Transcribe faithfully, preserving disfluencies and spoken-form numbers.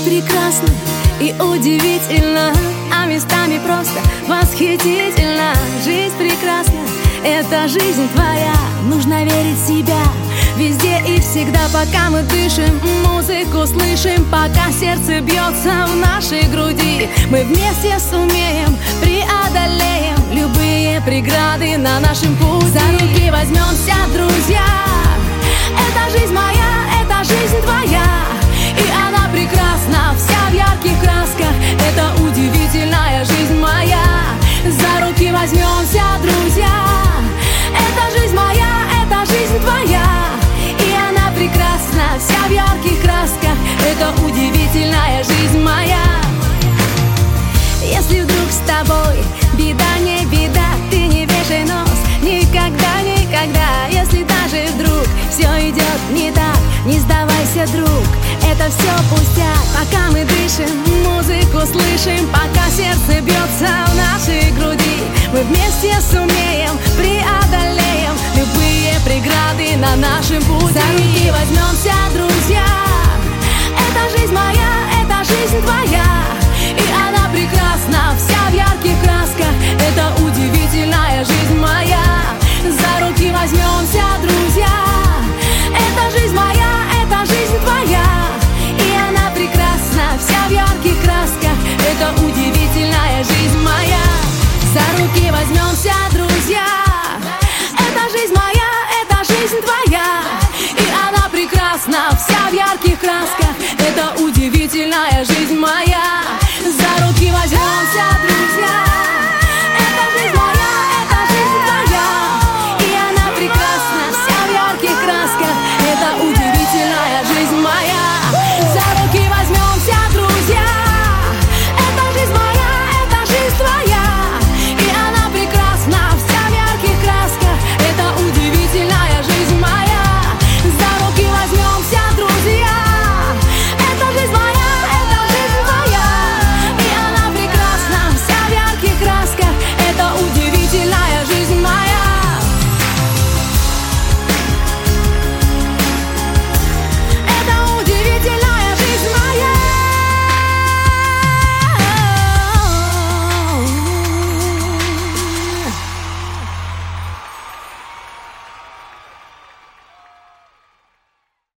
прекрасна и удивительна, а местами просто восхитительна. Жизнь прекрасна, это жизнь твоя. Нужно верить в себя везде и всегда, пока мы дышим, музыку слышим, пока сердце бьется в нашей груди. Мы вместе сумеем, преодолеем любые преграды на нашем пути. За руки возьмемся, друзья. Это жизнь моя, это жизнь твоя, и она прекрасна, вся в ярких красках. Это удивительная жизнь моя. За руки возьмемся, друзья. Это жизнь моя, это жизнь твоя, и она прекрасна, вся в ярких красках. Это удивительная жизнь моя. Если вдруг с тобой беда не беда, ты не вешай нос, никогда, никогда. Если даже вдруг все идет не так, не сдавайся, друг, это все пустяк. Пока мы дышим, музыку слышим, пока сердце бьется в нашей груди, мы вместе сумеем, преодолеем любые преграды на нашем пути. За руки возьмемся, друзья. Это жизнь моя, это жизнь твоя, и она прекрасна, вся в ярких красках. Это удивительная жизнь моя. За руки возьмемся, друзья. Это жизнь моя, это жизнь твоя, и она прекрасна, вся в ярких красках. Это удивительная жизнь моя. За руки возьмемся, друзья. Это жизнь моя, это жизнь твоя, и она прекрасна, вся в ярких красках. Это удивительная жизнь моя.